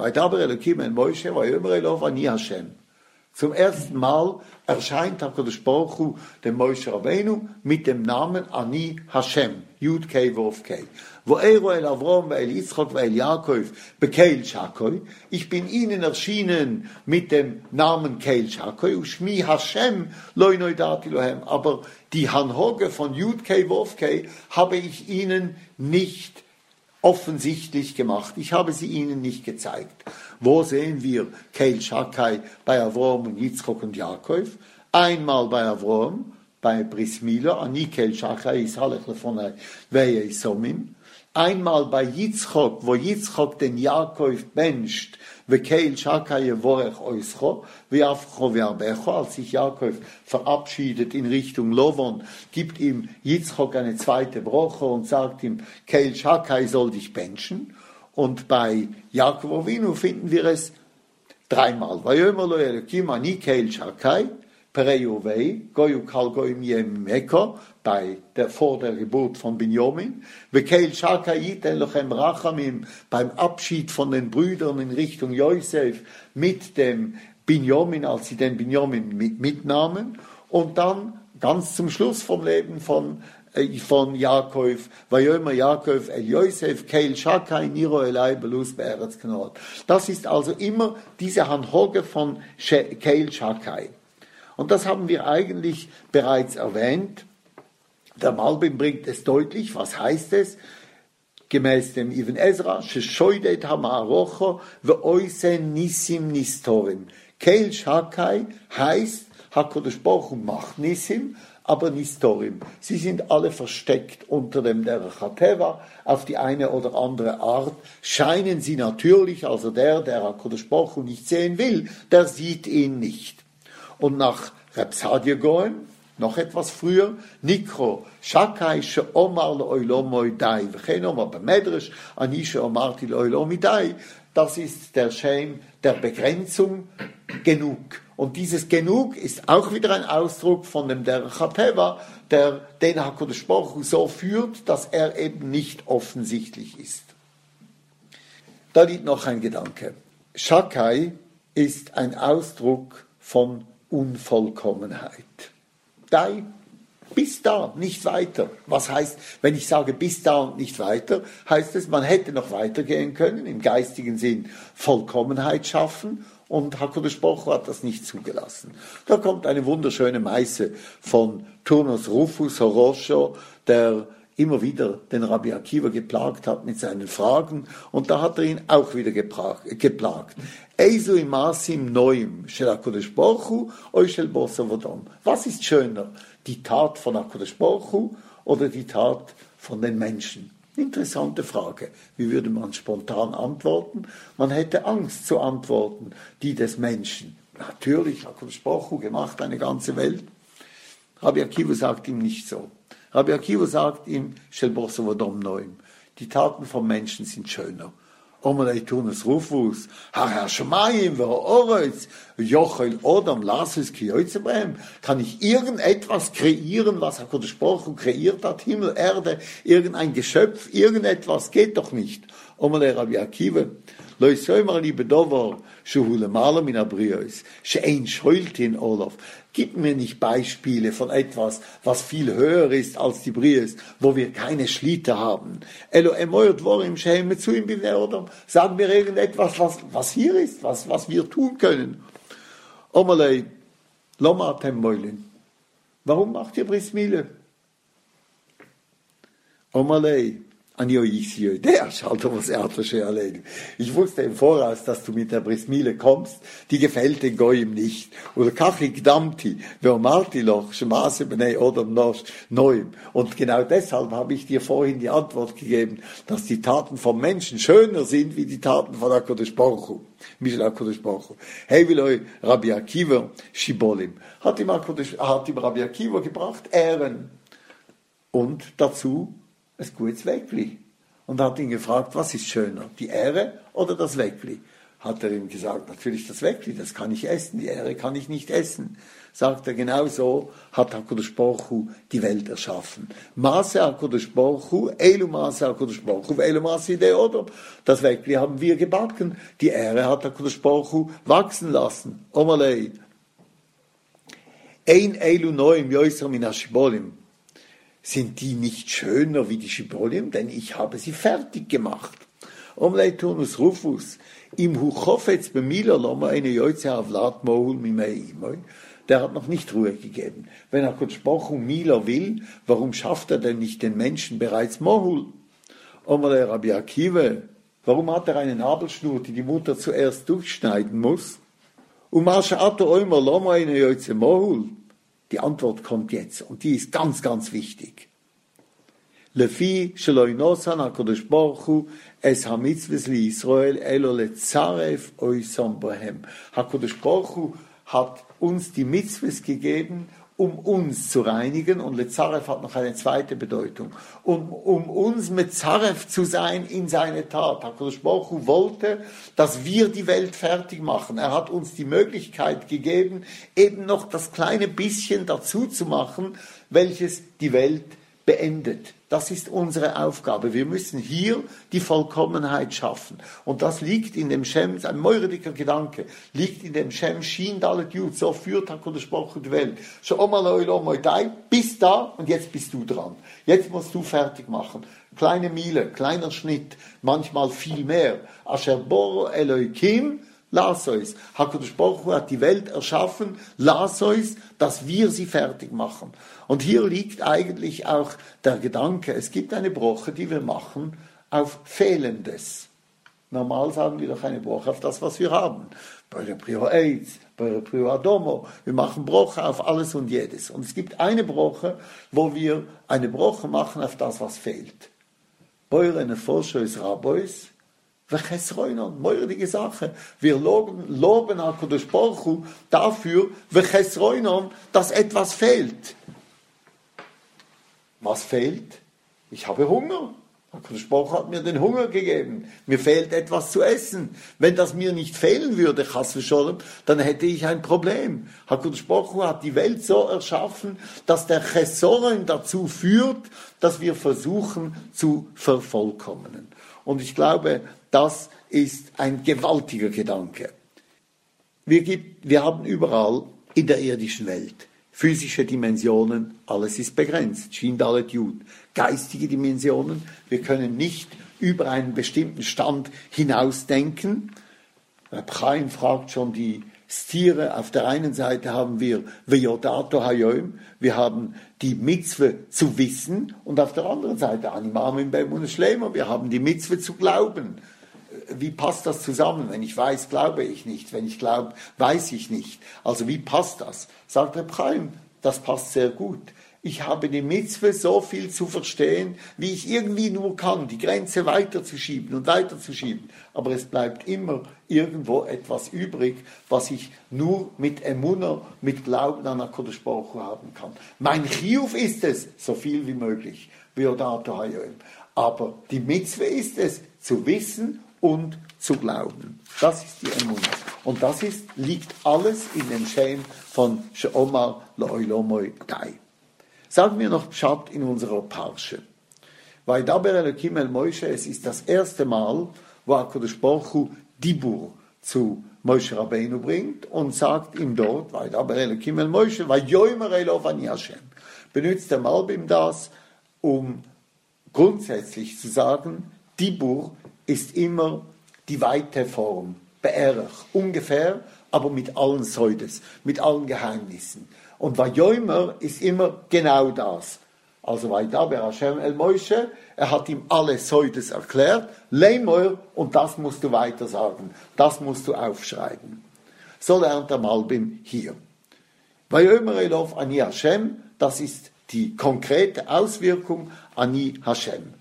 Zum ersten Mal erscheint HaKadosh Baruch Hu dem Moshe Rabbeinu mit dem Namen Ani Hashem, Yud Kei Vov Kei. Wo Ero el Avrom, el Yitzchak, el Yaakov, bekeil Shakoi. Ich bin ihnen erschienen mit dem Namen Keil Shakoi, Ushmi Hashem, loi noidati lohem. Aber die Hanhoge von Yud Kei Vov Kei habe ich ihnen nicht offensichtlich gemacht. Ich habe sie ihnen nicht gezeigt. Wo sehen wir Keil Shakai bei Avrom und Yitzchak und Yaakov? Einmal bei Avrom, bei Bris Mila, Ani Keil Shakai is halech lefonai veye isomim. Einmal bei Yitzchak, wo Yitzchak den Yaakov bencht, Vekeil Shakai yevorech oischo, ve'afcho ve'arbecho, als sich Yaakov verabschiedet in Richtung Lovon, gibt ihm Yitzchak eine zweite Broche und sagt ihm, Keil Shakai soll dich benchen. Und bei Yaakov Avinu finden wir es dreimal. Vayomer lo Elokim ani Keil Shakai, Pereyovei, Goyu Kal Goyim Yem Meko, bei der, vor der Geburt von Binyamin, Vekeil Shakai Yiten Lochem Rachamim, beim Abschied von den Brüdern in Richtung Josef mit dem Binyamin, als sie den Binyamin mit, mitnahmen, und dann ganz zum Schluss vom Leben von von Yaakov, Vayomer Yaakov el Yosef, Keil Shakai Niro Elai Belus Be'eretz Knaot. Das ist also immer diese Hanhoge von Keil Shakai. Und das haben wir eigentlich bereits erwähnt. Der Malbim bringt es deutlich. Was heißt es? Gemäß dem Ibn Ezra, Sheshoidet ha'ma'arocho ve'oisen nisim nistorim. Keil Shakai heißt, HaKadosh Baruch Hu macht Nisim, aber Nistorim. Sie sind alle versteckt unter dem Derech HaTeva. Auf die eine oder andere Art scheinen sie natürlich, also der, der HaKadosh Baruch Hu nicht sehen will, der sieht ihn nicht. Und nach Reb Sadia Gaon, noch etwas früher, Nikro, Shakai she'omar le'olam oidai, v'chein omar b'medrash, ani she'omarti le'olam idai, das ist der Shem der Begrenzung, genug. Und dieses Genug ist auch wieder ein Ausdruck von dem Derech HaTeva, der den HaKadosh Baruch Hu so führt, dass er eben nicht offensichtlich ist. Da liegt noch ein Gedanke. Shakai ist ein Ausdruck von Unvollkommenheit. Dai, bis da, nicht weiter. Was heißt, wenn ich sage bis da und nicht weiter, heißt es, man hätte noch weitergehen können, im geistigen Sinn Vollkommenheit schaffen, und HaKadosh Baruch Hu hat das nicht zugelassen. Da kommt eine wunderschöne Meise von Turnus Rufus Horosho, der immer wieder den Rabbi Akiva geplagt hat mit seinen Fragen, und da hat er ihn auch wieder geplagt. Eisu imasim noim shel HaKadosh Baruch Hu oy shel boser vodom. Was ist schöner, die Tat von HaKadosh Baruch Hu oder die Tat von den Menschen? Interessante Frage. Wie würde man spontan antworten? Man hätte Angst zu antworten, die des Menschen. Natürlich, HaKadosh Baruch Hu gemacht eine ganze Welt. Rabbi Akiva sagt ihm nicht so. Rabbi Akiva sagt ihm, Shel boser vodom noim. Die Taten vom Menschen sind schöner. Omalei Turnus Rufus, Har Shamayim ve'Oretz, Yochel Odam Lasus ki Yotzebrehem. Kann ich irgendetwas kreieren, was HaKadosh Baruch Hu kreiert hat? Himmel, Erde, irgendein Geschöpf, irgendetwas, geht doch nicht. Omalei Rabbi Akiva, lo yisoymar li bedover shehu lemala min abrios, she'ein shoyltin Olaf. Gib mir nicht Beispiele von etwas, was viel höher ist als die Bries, wo wir keine Schlitte haben. Elo emoyot vorim shehem zu im Binodom. Sag mir irgendetwas, was, was hier ist, was, was wir tun können. Omalei, loma atem moilin. Warum macht ihr Bris Mile? Omalei, anio isio, der schalter was erdische allein. Ich wusste im Voraus, dass du mit der Bris Mile kommst, die gefällt den Goyim nicht. Oder kachig damti, wer marti loch, schmaße benei oder noch neuem. Und genau deshalb habe ich dir vorhin die Antwort gegeben, dass die Taten vom Menschen schöner sind, wie die Taten von HaKadosh Baruch Hu. Michel HaKadosh Baruch Hu. Hey, will euch Rabbi Akiva, Shibolim. Hat ihm, hat ihm Rabbi Akiva gebracht, Ehren. Und dazu ein gutes Weckli. Und hat ihn gefragt, was ist schöner, die Ähre oder das Weckli? Hat er ihm gesagt, natürlich das Weckli, das kann ich essen, die Ähre kann ich nicht essen. Sagt er, genau so hat HaKadosh Baruch Hu die Welt erschaffen. Maase HaKadosh Baruch Hu, Elu Maase HaKadosh Baruch Hu, Elu Maase Idee Odom. Das Weckli haben wir gebacken, die Ähre hat HaKadosh Baruch Hu wachsen lassen. Omalei. Ein Elu Noim Yoiser min Hashibolim. Sind die nicht schöner wie die Schibolim? Denn ich habe sie fertig gemacht. Omlei Turnus Rufus, im Huchofetz bemila loma eine Joitze avlat mohul mimei. Der hat noch nicht Ruhe gegeben. Wenn er kurz Spochung Mila will, warum schafft er denn nicht den Menschen bereits mohul? Omlei Rabbi Akiva, warum hat er eine Nabelschnur, die die Mutter zuerst durchschneiden muss? Umasha ato oimer loma eine Joitze mohul. Die Antwort kommt jetzt und die ist ganz, ganz wichtig. Lefi sheloi nosan HaKadosh Baruch Hu es hamitzvos li Yisrael elo letzaref oisam bohem. HaKadosh Baruch Hu hat uns die Mitzvos gegeben, um uns zu reinigen, und Lezaref hat noch eine zweite Bedeutung, um, um uns mit Zaref zu sein in seine Tat. HaKadosh Baruch Hu wollte, dass wir die Welt fertig machen. Er hat uns die Möglichkeit gegeben, eben noch das kleine bisschen dazu zu machen, welches die Welt beendet. Das ist unsere Aufgabe. Wir müssen hier die Vollkommenheit schaffen. Und das liegt in dem Shem, ein meurediger Gedanke, liegt in dem Shem, Shin, Dalet, Yud, so führt HaKadosh Baruch Hu die Welt. Bis da und jetzt bist du dran. Jetzt musst du fertig machen. Kleine Miele, kleiner Schnitt, manchmal viel mehr. Asher boro Elohim, Lasois. HaKadosh Baruch Hu hat die Welt erschaffen, Lasois, dass wir sie fertig machen. Und hier liegt eigentlich auch der Gedanke, es gibt eine Broche, die wir machen auf Fehlendes. Normal sagen wir doch eine Broche auf das, was wir haben. Bei der Prio Eitz, bei der Prio Adomo. Wir machen Broche auf alles und jedes. Und es gibt eine Broche, wo wir eine Broche machen auf das, was fehlt. Beure Nefoshois Rabois, Vechesroinon, meurige Sache. Wir loben, loben HaKadosh Baruch Hu dafür, Vechesroinon, dass etwas fehlt. Was fehlt? Ich habe Hunger. HaKadosh Baruch Hu hat mir den Hunger gegeben. Mir fehlt etwas zu essen. Wenn das mir nicht fehlen würde, Chas v'Sholem, dann hätte ich ein Problem. HaKadosh Baruch Hu hat die Welt so erschaffen, dass der Chesoren dazu führt, dass wir versuchen zu vervollkommnen. Und ich glaube, das ist ein gewaltiger Gedanke. Wir, gibt, wir haben überall in der irdischen Welt physische Dimensionen, alles ist begrenzt. Shin Dalet Yud. Geistige Dimensionen, wir können nicht über einen bestimmten Stand hinausdenken. Reb Chaim fragt schon die Stiere. Auf der einen Seite haben wir Veyodato Hayoim, wir haben die Mitzwe zu wissen, und auf der anderen Seite Animamim Be'emunah Shlema, wir haben die Mitzwe zu glauben. Wie passt das zusammen? Wenn ich weiß, glaube ich nicht. Wenn ich glaube, weiß ich nicht. Also wie passt das? Sagt Reb Chaim, das passt sehr gut. Ich habe die Mitzwe so viel zu verstehen, wie ich irgendwie nur kann, die Grenze weiterzuschieben und weiterzuschieben. Aber es bleibt immer irgendwo etwas übrig, was ich nur mit Emunah, mit Glauben an HaKadosh Baruch Hu haben kann. Mein Chiyuv ist es, so viel wie möglich. Aber die Mitzwe ist es, zu wissen und zu glauben. Das ist die Emunah. Und das ist, liegt alles in dem Shem von She'omar Le'olamoi Dai. Sagen wir noch Pshat in unserer Parsche. Weil Daber Elokim el Moshe, es ist das erste Mal, wo HaKadosh Baruch Hu Dibur zu Moshe Rabbeinu bringt und sagt ihm dort, weil aber Elokim el Moshe, weil Yomer Elov ani Hashem, benutzt der Malbim das, um grundsätzlich zu sagen, Dibur ist immer die weite Form, beerch, ungefähr, aber mit allen Säudes, mit allen Geheimnissen. Und Vayomer ist immer genau das. Also Vaidaber Hashem el Moshe, er hat ihm alle Säudes erklärt, Leimoir, und das musst du weiter sagen, das musst du aufschreiben. So lernt der Malbim hier. Vayomer Elov ani Hashem, das ist die konkrete Auswirkung ani Hashem.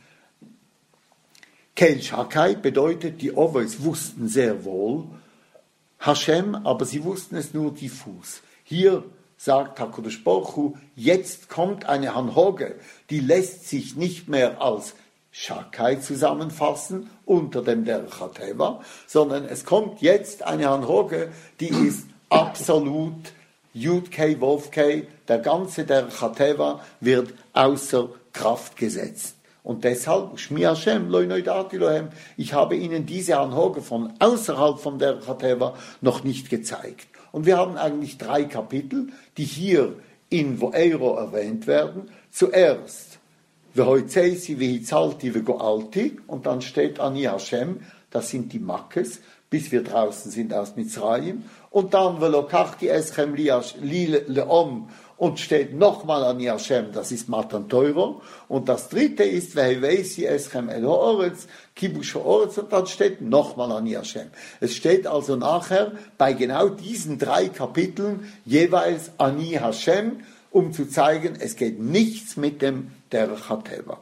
Kel Shakai bedeutet, die Ovois wussten sehr wohl Hashem, aber sie wussten es nur diffus. Hier sagt HaKadosh Baruch Hu, jetzt kommt eine Hanhoge, die lässt sich nicht mehr als Shakai zusammenfassen unter dem Derech HaTeva, sondern es kommt jetzt eine Hanhoge, die ist absolut Yud Kei Vov Kei, der ganze Derech HaTeva wird außer Kraft gesetzt. Und deshalb, Shmi Hashem, Loi Neudati Lohem, ich habe ihnen diese Hanhoge von außerhalb von Derech HaTeva noch nicht gezeigt. Und wir haben eigentlich drei Kapitel, die hier in Voeiro erwähnt werden. Zuerst, Vehoizeisi, Vehizalti, Vegoalti, und dann steht Ani Hashem, das sind die Makkes, bis wir draußen sind aus Mitzrayim. Und dann Velokachti Eschem Li Leom, und steht nochmal Ani Hashem, das ist Matan Teuro. Und das dritte ist Veheveisi Eschem El Haaretz, Kibush Haaretz, und dann steht nochmal Ani Hashem. Es steht also nachher bei genau diesen drei Kapiteln jeweils Ani Hashem, um zu zeigen, es geht nichts mit dem Derech HaTeva.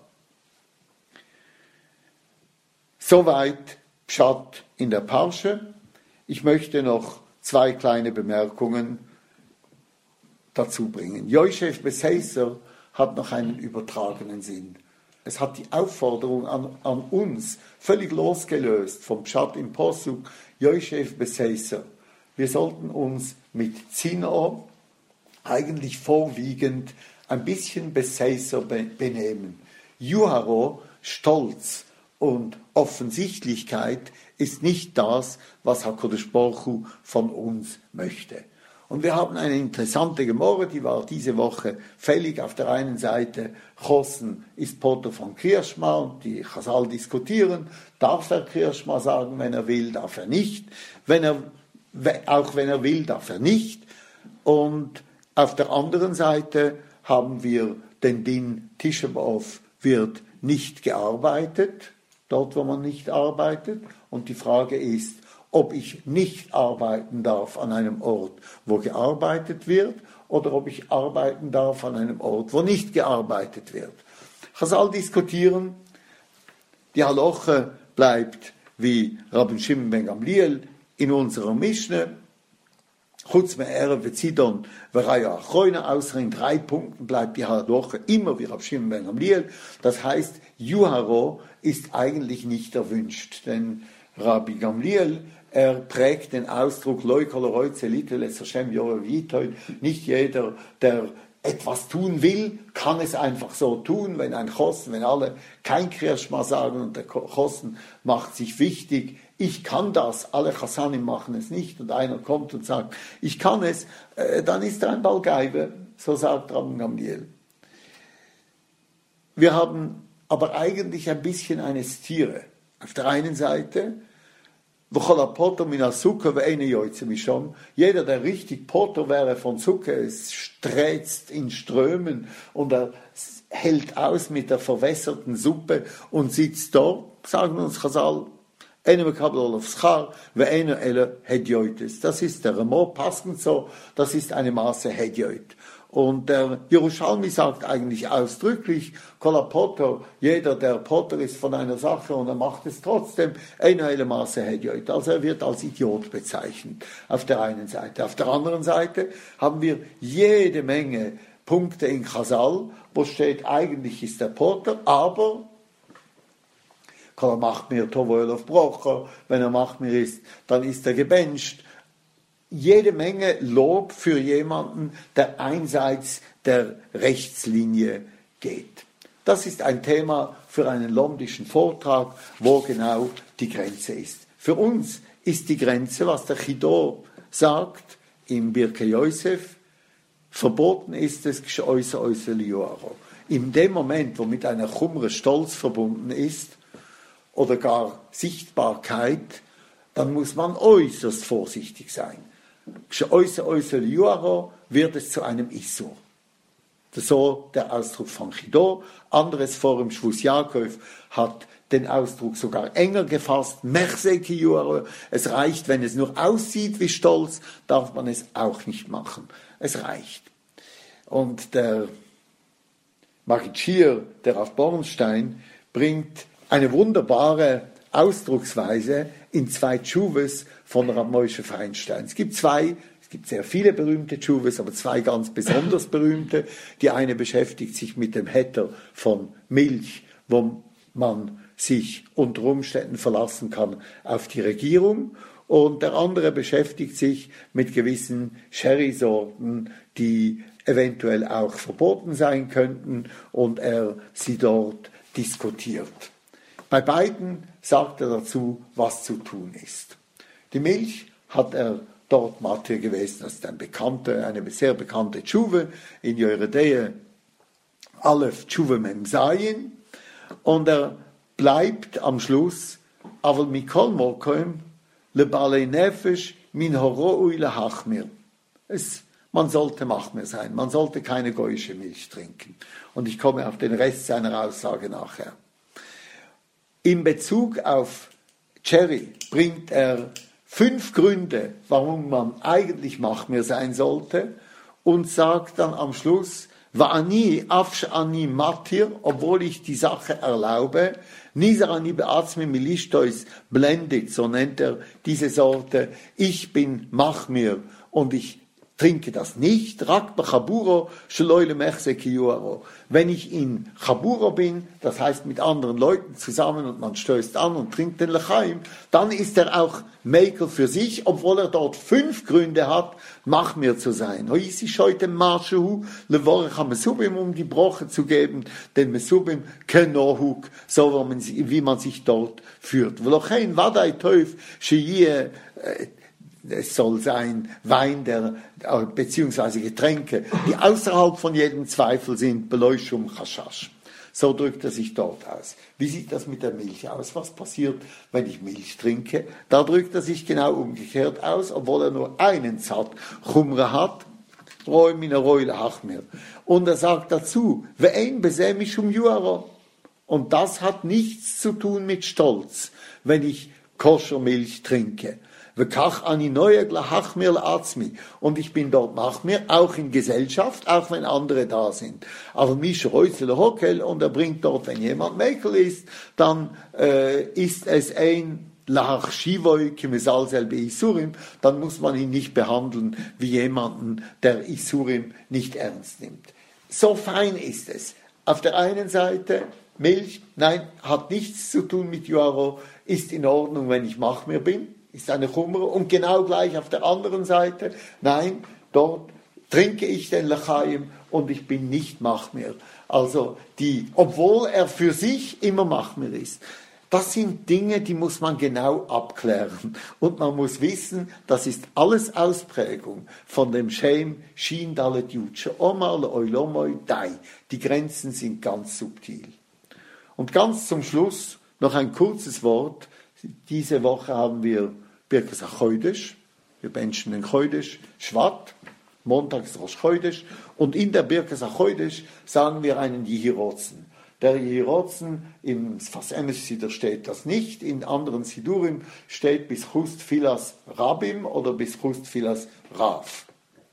Soweit Pshat in der Parsche. Ich möchte noch zwei kleine Bemerkungen dazu bringen. Yoshef Beseiser hat noch einen übertragenen Sinn. Es hat die Aufforderung an, an uns völlig losgelöst vom Pshat im Posuk, Yoshef Beseiser. Wir sollten uns mit Zino eigentlich vorwiegend ein bisschen Beseiser benehmen. Yuharo, Stolz und Offensichtlichkeit ist nicht das, was HaKadosh Baruch Hu von uns möchte. Und wir haben eine interessante Gemorre, die war diese Woche fällig. Auf der einen Seite, Chossen ist Potter von Kirschma, und die Chazal diskutieren, darf er Kirschma sagen, wenn er will, darf er nicht. Wenn er, auch wenn er will, darf er nicht. Und auf der anderen Seite haben wir den Din Tisha B'Av wird nicht gearbeitet, dort wo man nicht arbeitet. Und die Frage ist, ob ich nicht arbeiten darf an einem Ort, wo gearbeitet wird, oder ob ich arbeiten darf an einem Ort, wo nicht gearbeitet wird. Chazal diskutieren, die Halache bleibt wie Rabbi Shimon ben Gamliel in unserer Mischne, Chutz me'erev ve'zidon v'raya achroina, außer in drei Punkten bleibt die Halache immer wie Rabbi Shimon ben Gamliel. Das heißt, Yuharo ist eigentlich nicht erwünscht, denn Rabbi Gamliel, er prägt den Ausdruck nicht jeder, der etwas tun will, kann es einfach so tun, wenn ein Chossen, wenn alle kein Kirschma sagen und der Chossen macht sich wichtig, ich kann das, alle Chassanim machen es nicht und einer kommt und sagt, ich kann es, dann ist er ein Balgeibe, so sagt Rabbi Gamliel. Wir haben aber eigentlich ein bisschen eine Stiere. Auf der einen Seite, jeder, der richtig Potter wäre von Zucker, es sträzt in Strömen und er hält aus mit der verwässerten Suppe und sitzt dort, sagen uns Chazal, das ist der Remo, passend so, das ist eine Maße Hedjoit. Und der Yerushalmi sagt eigentlich ausdrücklich, Kola Potter, jeder, der Potter ist von einer Sache und er macht es trotzdem, also er wird als Idiot bezeichnet, auf der einen Seite. Auf der anderen Seite haben wir jede Menge Punkte in Chazal, wo steht, eigentlich ist der Potter, aber Kola macht mir Tovoelov Brocher, wenn er macht mir ist, dann ist er gebencht. Jede Menge Lob für jemanden, der einseits der Rechtslinie geht. Das ist ein Thema für einen lomdischen Vortrag, wo genau die Grenze ist. Für uns ist die Grenze, was der Chidor sagt im Birke Yosef, verboten ist es, äußer äußer liuaro. In dem Moment, wo mit einer Chumre Stolz verbunden ist, oder gar Sichtbarkeit, dann muss man äußerst vorsichtig sein. Äußer äußer liuaro wird es zu einem Issur. Das ist so der Ausdruck von Chidor. Anderes Forum, Schwus Yaakov, hat den Ausdruck sogar enger gefasst. Mechseki Juaro. Es reicht, wenn es nur aussieht wie Stolz, darf man es auch nicht machen. Es reicht. Und der Magitschir, der Rav Bornstein, bringt eine wunderbare Ausdrucksweise in zwei Tshuves von Rav Moshe Feinstein. Es gibt zwei, es gibt sehr viele berühmte Tshuves, aber zwei ganz besonders berühmte. Die eine beschäftigt sich mit dem Heter von Milch, wo man sich unter Umständen verlassen kann auf die Regierung. Und der andere beschäftigt sich mit gewissen Sherry-Sorten, die eventuell auch verboten sein könnten, und er sie dort diskutiert. Bei beiden sagt er dazu, was zu tun ist. Die Milch hat er dort Mathe gewesen, das ist ein bekannte, eine sehr bekannte Tshuve in Yoredeye, Aleph Tshuve Mem Zayin, und er bleibt am Schluss, aber mikol mokoim le balei nefesh min horoi le hachmir. Es Man sollte Machmir sein, man sollte keine goyische Milch trinken. Und ich komme auf den Rest seiner Aussage nachher. In Bezug auf Cherry bringt er fünf Gründe, warum man eigentlich Machmir sein sollte, und sagt dann am Schluss, Va'ani afsh ani matir, obwohl ich die Sache erlaube, Nisarani beatzmi milishtois blendet, so nennt er diese Sorte, ich bin Machmir und ich trinke das nicht. Wenn ich in Chaburo bin, das heißt mit anderen Leuten zusammen und man stößt an und trinkt den Lechaim, dann ist er auch Mekel für sich, obwohl er dort fünf Gründe hat, Machmir zu sein. Heute ist heute Marschu, Mesubim, um die Broche zu geben, den Mesubim Kenohuk, so wie man sich dort führt. Es soll sein Wein, der, beziehungsweise Getränke, die außerhalb von jedem Zweifel sind, Beleuchtung, Chashash. So drückt er sich dort aus. Wie sieht das mit der Milch aus? Was passiert, wenn ich Milch trinke? Da drückt er sich genau umgekehrt aus, obwohl er nur einen Zat Chumra hat. Und er sagt dazu, und das hat nichts zu tun mit Stolz, wenn ich Koschermilch trinke. Und ich bin dort Machmir, auch in Gesellschaft, auch wenn andere da sind. Aber Misha Reusele Hokel, und er bringt dort, wenn jemand Mekel ist, dann äh, ist es ein Lahach Shivoi Kimesal selbe Isurim, dann muss man ihn nicht behandeln wie jemanden, der Isurim nicht ernst nimmt. So fein ist es. Auf der einen Seite Milch, nein, hat nichts zu tun mit Juaro, ist in Ordnung, wenn ich Machmir bin. Ist eine Chumre, und genau gleich auf der anderen Seite, nein, dort trinke ich den Lechaim und ich bin nicht Machmir. Also, die, obwohl er für sich immer Machmir ist. Das sind Dinge, die muss man genau abklären. Und man muss wissen, das ist alles Ausprägung von dem Shem, Shin Dalet Yutsche, Omar le Oilomoi Dai. Die Grenzen sind ganz subtil. Und ganz zum Schluss noch ein kurzes Wort. Diese Woche haben wir Birkas HaChodesh, wir benchen den Chodesh, Shvat, montags Rosh Chodesh, und in der Birkas HaChodesh sagen wir einen Yehirotzen. Der Yehirotzen, im Sfas Emes Siddur steht das nicht, in anderen Sidurim steht bis Chust Filas Rabim oder bis Chust Filas Rav.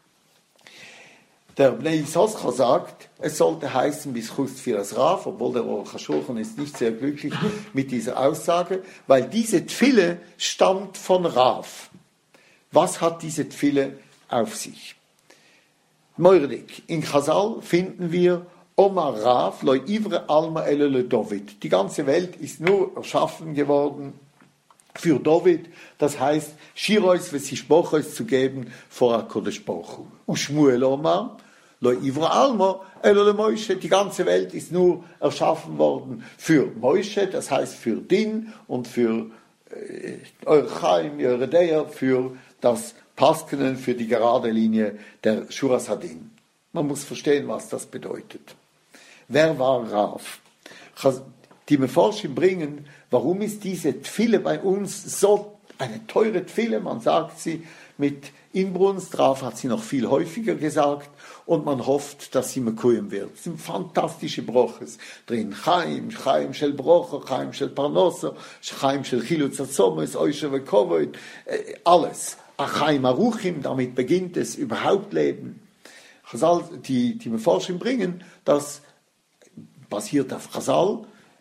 Der Bnei Yisoscha sagt, es sollte heißen bis Chust Filas Rav, obwohl der Aruch HaShulchan ist nicht sehr glücklich mit dieser Aussage, weil diese Tfille stammt von Rav. Was hat diese Tfille auf sich? Moirdik, in Chazal finden wir Omar Rav, loi ivre alma elele Dovid. Die ganze Welt ist nur erschaffen geworden für David, das heißt, Shirois vesishbochos zu geben vor HaKodesh Baruch Hu. Und Shmuel Omar, Lo ivra alma, elole Moshe, die ganze Welt ist nur erschaffen worden für Moshe, das heißt für Din und für äh, eure Chaim, eure Deher für das Paskenen, für die gerade Linie der Shuras Hadin. Man muss verstehen, was das bedeutet. Wer war Rav? Die Meforschim bringen, warum ist diese Tfille bei uns so eine teure Tfille? Man sagt sie mit Inbrunst, Rav hat sie noch viel häufiger gesagt und man hofft, dass sie mekuyem wird. Es sind fantastische Broches drin. Chaim, Chaim shel Brocha, Chaim shel Parnosa, Chaim shel Chilutz Atzomes, Oishe vekovoid, alles. Chaim Aruchim, damit beginnt es überhaupt Leben. Die, die Meforschim bringen, das basiert auf Chazal,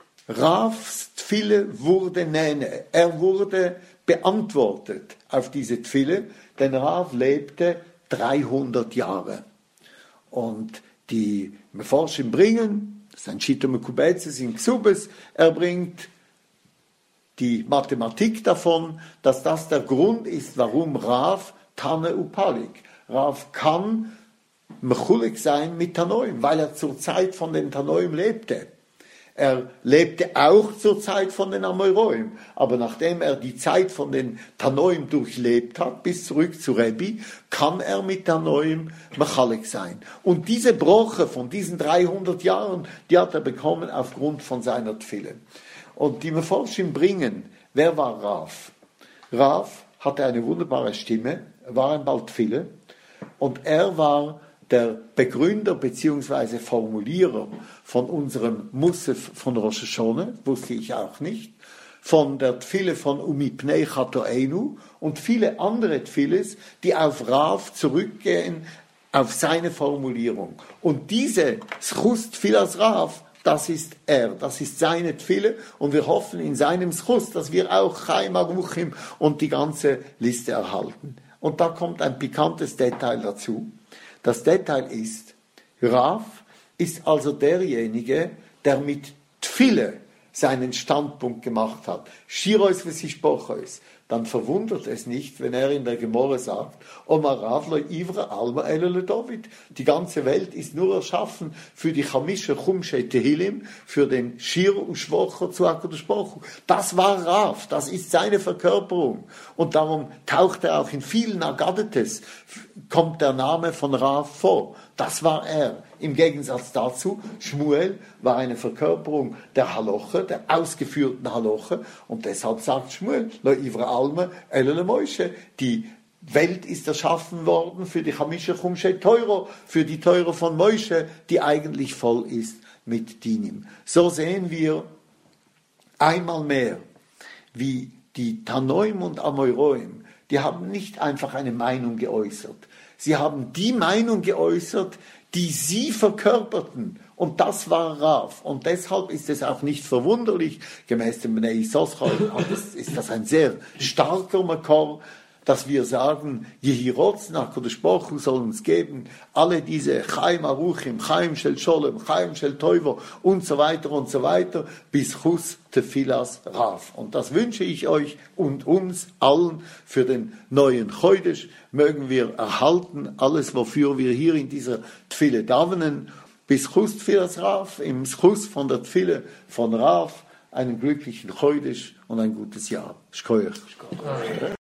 Ravs Tfille wurde Nene, er wurde beantwortet auf diese Tfille, denn Rav lebte dreihundert Jahre. Und die Meforschim bringen, das ist ein Shita Mekubetzes in Ksubes, er bringt die Mathematik davon, dass das der Grund ist, warum Rav Tane Upalik. Rav kann mechulik sein mit Tanoim, weil er zur Zeit von den Tanoim lebte. Er lebte auch zur Zeit von den Amoraim, aber nachdem er die Zeit von den Tanoim durchlebt hat, bis zurück zu Rebbi, kann er mit Tanoim mechalik sein. Und diese Broche von diesen dreihundert Jahren, die hat er bekommen aufgrund von seiner Tfille. Und die Meforschim bringen, wer war Rav? Rav hatte eine wunderbare Stimme, war ein Baltfille und er war der Begründer bzw. Formulierer von unserem Musaf von Rosh Hashanah, wusste ich auch nicht, von der Tfille von Umipnei Chatoenu und viele andere Tfiles, die auf Rav zurückgehen, auf seine Formulierung. Und diese Schus Tfilas Rav, das ist er, das ist seine Tfille und wir hoffen in seinem Schus, dass wir auch Chaim Aruchim und die ganze Liste erhalten. Und da kommt ein pikantes Detail dazu. Das Detail ist, Rav ist also derjenige, der mit Tfille seinen Standpunkt gemacht hat. Shirois v'sishpochois. Dann verwundert es nicht, wenn er in der Gemorre sagt, Omar Rav lo ivra alma elele David. Die ganze Welt ist nur erschaffen für die Chamische Chumshei Tehillim, für den Shir Ushvocho zu HaKadosh Baruch Hu. Das war Rav, das ist seine Verkörperung. Und darum taucht er auch in vielen Agadetes, kommt der Name von Rav vor. Das war er. Im Gegensatz dazu, Shmuel war eine Verkörperung der Haloche, der ausgeführten Haloche. Und deshalb sagt Shmuel, Lo ivra alma elele Moshe, die Welt ist erschaffen worden für die Chamische Chumshei Teuro, für die Teuro von Moshe, die eigentlich voll ist mit Dinim. So sehen wir einmal mehr, wie die Tanoim und Amoraim, die haben nicht einfach eine Meinung geäußert. Sie haben die Meinung geäußert, die sie verkörperten. Und das war Rav. Und deshalb ist es auch nicht verwunderlich, gemäß dem Bnei Yissoschar ist das ein sehr starker Makor, dass wir sagen, Jehirotz nach HaKadosh Baruch Hu soll uns geben, alle diese Chaim Aruchim, Chaim Shel Sholem, Chaim Shel Toivo und so weiter und so weiter, bis Chus Tefilas Rav. Und das wünsche ich euch und uns allen für den neuen Chodesh. Mögen wir erhalten alles, wofür wir hier in dieser Tfille davenen, bis Chus Tefilas Rav, im Chus von der Tfille von Rav, einen glücklichen Chodesh und ein gutes Jahr. Shkoyach.